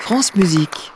France Musique.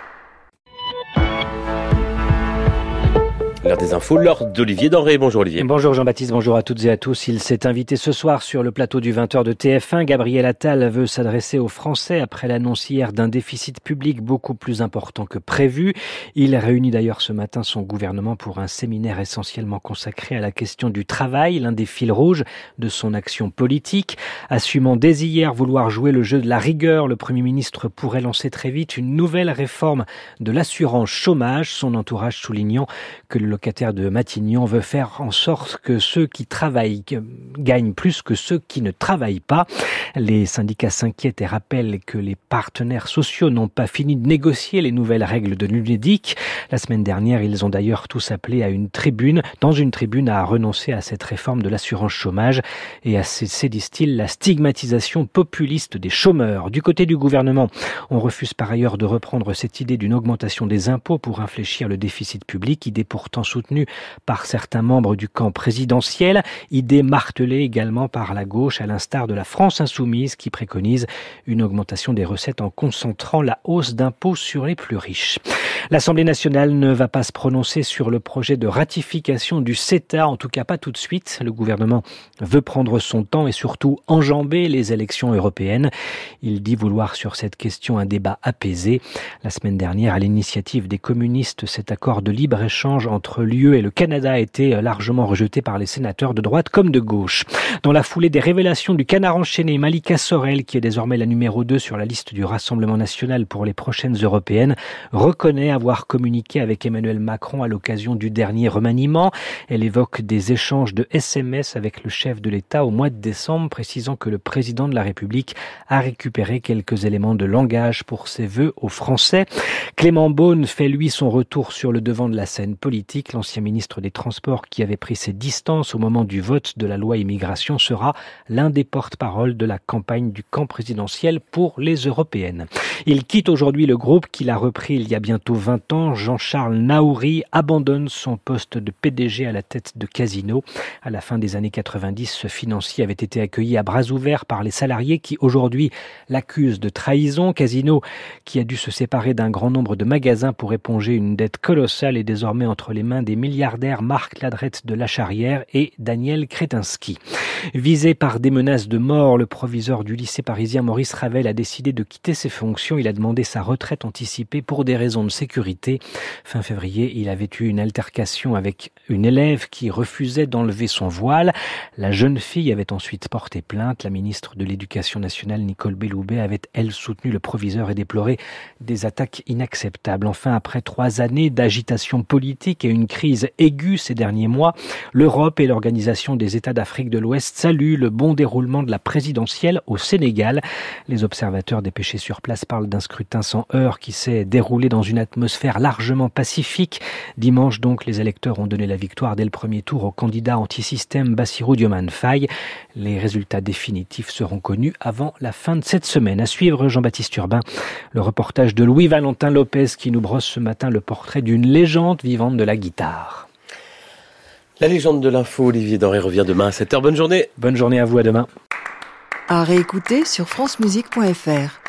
L'heure des infos, l'heure d'Olivier Denré. Bonjour Olivier. Bonjour Jean-Baptiste, bonjour à toutes et à tous. Il s'est invité ce soir sur le plateau du 20h de TF1. Gabriel Attal veut s'adresser aux Français après l'annonce hier d'un déficit public beaucoup plus important que prévu. Il réunit d'ailleurs ce matin son gouvernement pour un séminaire essentiellement consacré à la question du travail, l'un des fils rouges de son action politique. Assumant dès hier vouloir jouer le jeu de la rigueur, le Premier ministre pourrait lancer très vite une nouvelle réforme de l'assurance chômage, son entourage soulignant que le locataire de Matignon veut faire en sorte que ceux qui travaillent gagnent plus que ceux qui ne travaillent pas. Les syndicats s'inquiètent et rappellent que les partenaires sociaux n'ont pas fini de négocier les nouvelles règles de l'UNEDIC. La semaine dernière, ils ont d'ailleurs tous appelé dans une tribune à renoncer à cette réforme de l'assurance chômage et à cesser, disent-ils, la stigmatisation populiste des chômeurs. Du côté du gouvernement, on refuse par ailleurs de reprendre cette idée d'une augmentation des impôts pour infléchir le déficit public, idée pourtant soutenue par certains membres du camp présidentiel, idée martelée également par la gauche, à l'instar de la France insoumise qui préconise une augmentation des recettes en concentrant la hausse d'impôts sur les plus riches. L'Assemblée nationale ne va pas se prononcer sur le projet de ratification du CETA, en tout cas pas tout de suite. Le gouvernement veut prendre son temps et surtout enjamber les élections européennes. Il dit vouloir sur cette question un débat apaisé. La semaine dernière, à l'initiative des communistes, cet accord de libre-échange entre l'UE et le Canada a été largement rejeté par les sénateurs de droite comme de gauche. Dans la foulée des révélations du canard enchaîné, Malika Sorel, qui est désormais la numéro 2 sur la liste du Rassemblement national pour les prochaines européennes, reconnaît avoir communiqué avec Emmanuel Macron à l'occasion du dernier remaniement. Elle évoque des échanges de SMS avec le chef de l'État au mois de décembre, précisant que le président de la République a récupéré quelques éléments de langage pour ses vœux aux Français. Clément Beaune fait lui son retour sur le devant de la scène politique. L'ancien ministre des Transports qui avait pris ses distances au moment du vote de la loi immigration sera l'un des porte-parole de la campagne du camp présidentiel pour les européennes. Il quitte aujourd'hui le groupe qu'il a repris il y a bientôt 20 ans. Jean-Charles Naouri abandonne son poste de PDG à la tête de Casino. À la fin des années 90, ce financier avait été accueilli à bras ouverts par les salariés qui aujourd'hui l'accusent de trahison. Casino, qui a dû se séparer d'un grand nombre de magasins pour éponger une dette colossale, est désormais entre les mains des milliardaires Marc Ladrette de Lacharrière et Daniel Kretinsky. Visé par des menaces de mort, le proviseur du lycée parisien Maurice Ravel a décidé de quitter ses fonctions. Il a demandé sa retraite anticipée pour des raisons de sécurité. Fin février, il avait eu une altercation avec une élève qui refusait d'enlever son voile. La jeune fille avait ensuite porté plainte. La ministre de l'Éducation nationale, Nicole Belloubet, avait, elle, soutenu le proviseur et déploré des attaques inacceptables. Enfin, après 3 années d'agitation politique et une crise aiguë ces derniers mois, l'Europe et l'Organisation des États d'Afrique de l'Ouest saluent le bon déroulement de la présidentielle au Sénégal. Les observateurs dépêchés sur place parlent d'un scrutin sans heurts qui s'est déroulé dans une atmosphère largement pacifique. Dimanche donc, les électeurs ont donné la victoire dès le premier tour au candidat anti-système Bassirou Diomaye Faye. Les résultats définitifs seront connus avant la fin de cette semaine. À suivre, Jean-Baptiste Urbain, le reportage de Louis-Valentin Lopez qui nous brosse ce matin le portrait d'une légende vivante de la guitare. La légende de l'info, Olivier Denré revient demain à 7h. Bonne journée. Bonne journée à vous, à demain. À réécouter sur francemusique.fr.